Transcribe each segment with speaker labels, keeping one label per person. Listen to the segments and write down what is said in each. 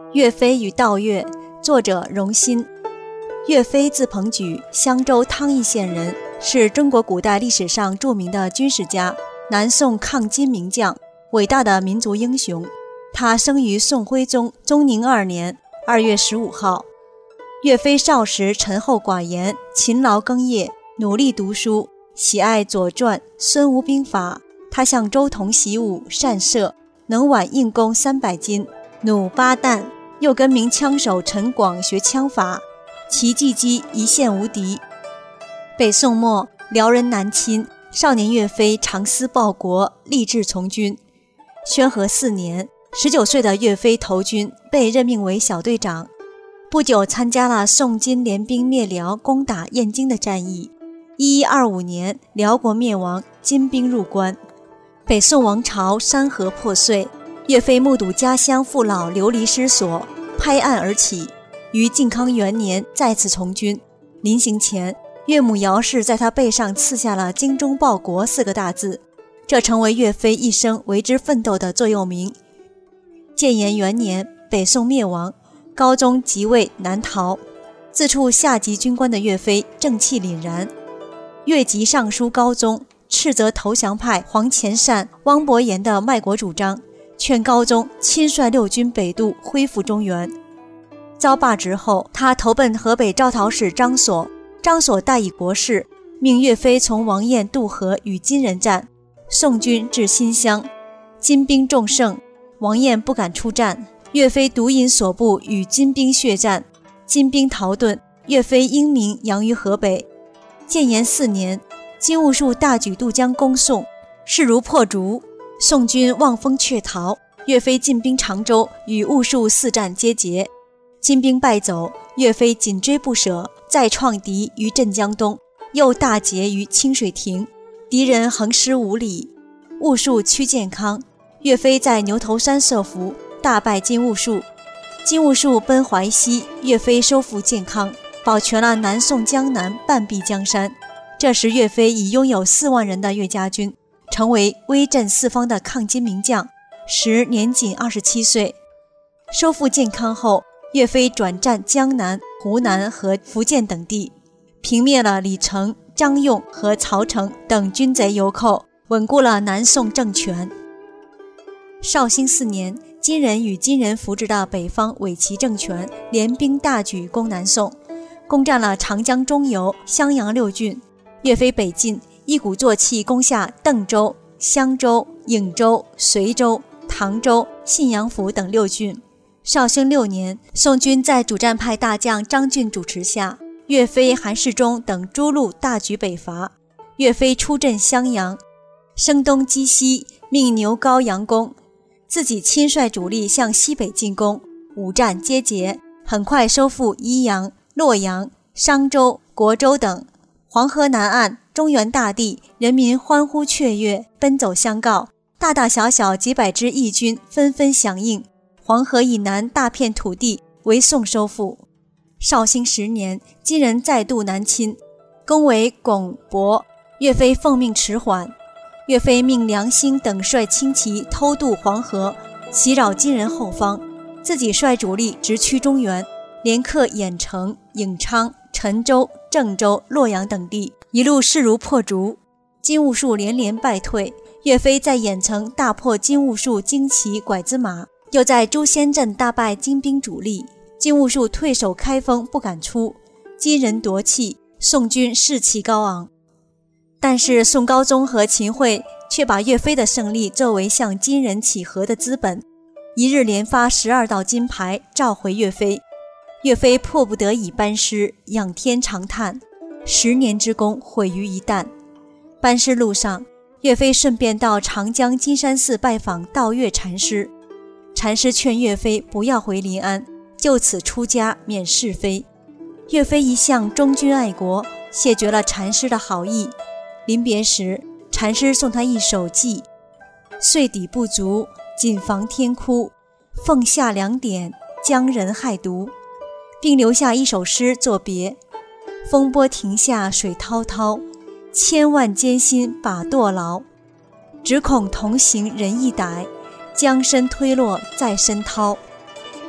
Speaker 1: 岳飞与道岳，作者荣欣。岳飞字鹏举，襄州汤邑县人，是中国古代历史上著名的军事家，南宋抗金名将，伟大的民族英雄。他生于宋徽宗宗宁2年2月15号。岳飞少时沉厚寡言，勤劳耕业，努力读书，喜爱《左传》《孙吴兵法》。他向周同习武，善射，能挽硬弓300斤，弩8弹，又跟名枪手陈广学枪法，其技击一线无敌。北宋末，辽人南侵，少年岳飞常思报国，立志从军。宣和4年，19岁的岳飞投军，被任命为小队长。不久参加了宋金联兵灭辽，攻打燕京的战役。1125年，辽国灭亡，金兵入关，北宋王朝山河破碎。岳飞目睹家乡父老流离失所，拍案而起，于靖康元年再次从军。临行前，岳母姚氏在他背上刺下了“精忠报国”4个大字，这成为岳飞一生为之奋斗的座右铭。建炎元年，北宋灭亡，高宗即位南逃。自处下级军官的岳飞正气凛然，越级上书高宗，斥责投降派黄潜善、汪伯言的卖国主张，劝高宗亲率6军北渡，恢复中原。遭罢职后，他投奔河北招讨使张所，张所代以国事，命岳飞从王堰渡河与金人战。宋军至新乡，金兵众胜，王堰不敢出战，岳飞独引所部与金兵血战，金兵逃遁，岳飞英名扬于河北。建炎4年，金兀术大举渡江攻宋，势如破竹，宋军望风却逃，岳飞进兵常州，与兀术4战皆捷，金兵败走，岳飞紧追不舍，再创敌于镇江东，又大捷于清水亭，敌人横尸5里，兀术趋建康，岳飞在牛头山设伏，大败金兀术。金兀术奔淮西，岳飞收复建康，保全了南宋江南半壁江山。这时岳飞已拥有4万人的岳家军，成为威震四方的抗金名将，时年仅27岁。收复建康后，岳飞转战江南、湖南和福建等地，平灭了李成、张用和曹成等军贼游寇，稳固了南宋政权。绍兴4年，金人与金人扶植的北方伪齐政权联兵大举攻南宋，攻占了长江中游、襄阳6郡。岳飞北进，一鼓作气攻下邓州、襄州、颍州、随州、唐州、信阳府等6郡。绍兴6年，宋军在主战派大将张俊主持下，岳飞、韩世忠等诸路大举北伐。岳飞出镇襄阳，声东击西，命牛皋佯攻，自己亲率主力向西北进攻，5战皆捷，很快收复宜阳、洛阳、商州、亳州等。黄河南岸，中原大地，人民欢呼雀跃，奔走相告，大大小小几百支义军纷纷响应，黄河以南大片土地为宋收复。绍兴10年，金人再度南侵，攻围巩、亳，岳飞奉命迟缓。岳飞命梁兴等率轻骑偷渡黄河，袭扰金人后方，自己率主力直趋中原，连克郾城、颍昌、陈州、郑州、洛阳等地，一路势如破竹。金兀术连连败退，岳飞在郾城大破金兀术精骑拐子马，又在朱仙镇大败金兵主力，金兀术退守开封不敢出，金人夺气，宋军士气高昂。但是宋高宗和秦桧却把岳飞的胜利作为向金人乞和的资本，一日连发12道金牌召回岳飞。岳飞迫不得已班师，仰天长叹，10年之功毁于一旦。班师路上，岳飞顺便到长江金山寺拜访道岳禅师，禅师劝岳飞不要回临安，就此出家免是非。岳飞一向忠君爱国，谢绝了禅师的好意。临别时，禅师送他一首偈：岁底不足，谨防天哭，凤下2点，将人害毒，并留下一首诗作别：风波停下水滔滔，千万艰辛把舵牢，只恐同行人一歹，将身推落在深涛。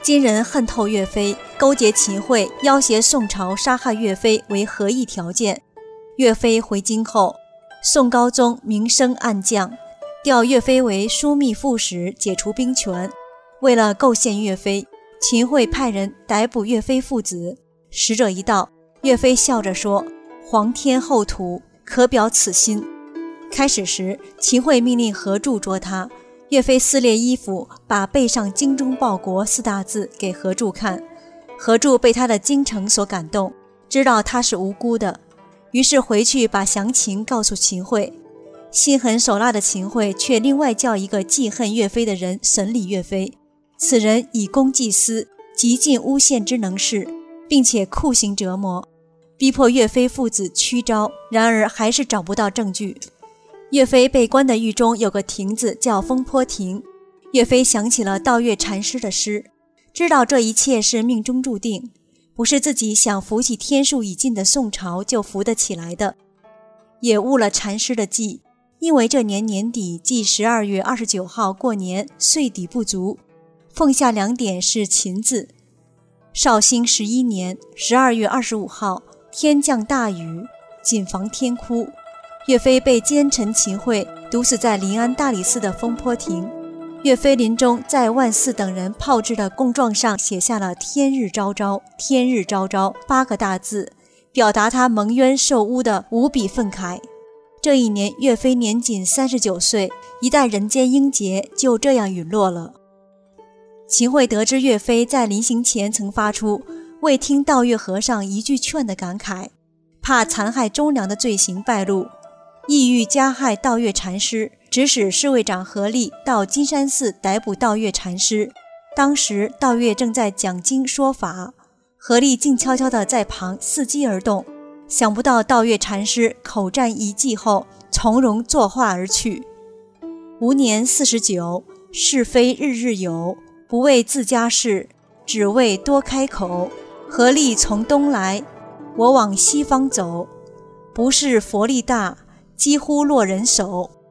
Speaker 1: 金人恨透岳飞，勾结秦桧，要挟宋朝杀害岳飞为和议条件。岳飞回京后，宋高宗明升暗降，调岳飞为枢密副使，解除兵权。为了构陷岳飞，秦桧派人逮捕岳飞父子。使者一到，岳飞笑着说：“皇天厚土，可表此心。”开始时，秦桧命令何柱捉他，岳飞撕裂衣服，把背上精忠报国4大字给何柱看。何柱被他的精诚所感动，知道他是无辜的，于是回去把详情告诉秦桧。心狠手辣的秦桧却另外叫一个记恨岳飞的人审理岳飞，此人以公济私，极尽诬陷之能事，并且酷刑折磨，逼迫岳飞父子屈招，然而还是找不到证据。岳飞被关的狱中有个亭子叫风坡亭，岳飞想起了道岳禅师的诗，知道这一切是命中注定，不是自己想扶起天数已尽的宋朝就扶得起来的，也误了禅师的计。因为这年年底即12月29号过年，岁底不足，凤下2点是秦字。绍兴11年12月25号，天降大雨，谨防天哭。岳飞被奸臣秦桧毒死在临安大理寺的风坡亭。岳飞临终在万四等人炮制的供状上写下了天日昭昭，天日昭昭8个大字，表达他蒙冤受诬的无比愤慨。这一年岳飞年仅39岁，一代人间英杰就这样陨落了。秦桧得知岳飞在临行前曾发出未听道岳和尚一句劝的感慨，怕残害忠良的罪行败露，意欲加害道岳禅师，指使侍卫长何力到金山寺逮捕道岳禅师。当时道岳正在讲经说法，何力静悄悄地在旁伺机而动，想不到道岳禅师口占一计后，从容作画而去。吾年49，是非日日有，不为自家事，只为多开口。何力从东来，我往西方走，不是佛力大，几乎落人手。